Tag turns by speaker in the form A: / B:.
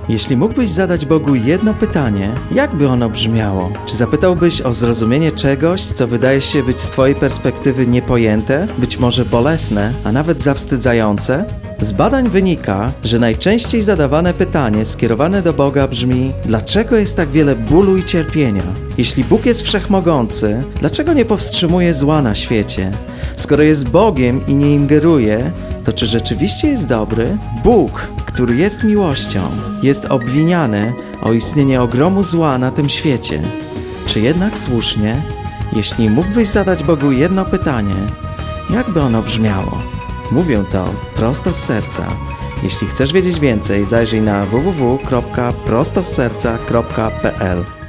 A: Jeśli mógłbyś zadać Bogu jedno pytanie, jak by ono brzmiało? Czy zapytałbyś o zrozumienie czegoś, co wydaje się być z twojej perspektywy niepojęte, być może bolesne, a nawet zawstydzające? Z badań wynika, że najczęściej zadawane pytanie skierowane do Boga brzmi: dlaczego jest tak wiele bólu i cierpienia? Jeśli Bóg jest wszechmogący, dlaczego nie powstrzymuje zła na świecie? Skoro jest Bogiem i nie ingeruje, to czy rzeczywiście jest dobry? Bóg, który jest miłością, jest obwiniany o istnienie ogromu zła na tym świecie. Czy jednak słusznie? Jeśli mógłbyś zadać Bogu jedno pytanie, jak by ono brzmiało? Mówię to prosto z serca. Jeśli chcesz wiedzieć więcej, zajrzyj na www.prostozserca.pl.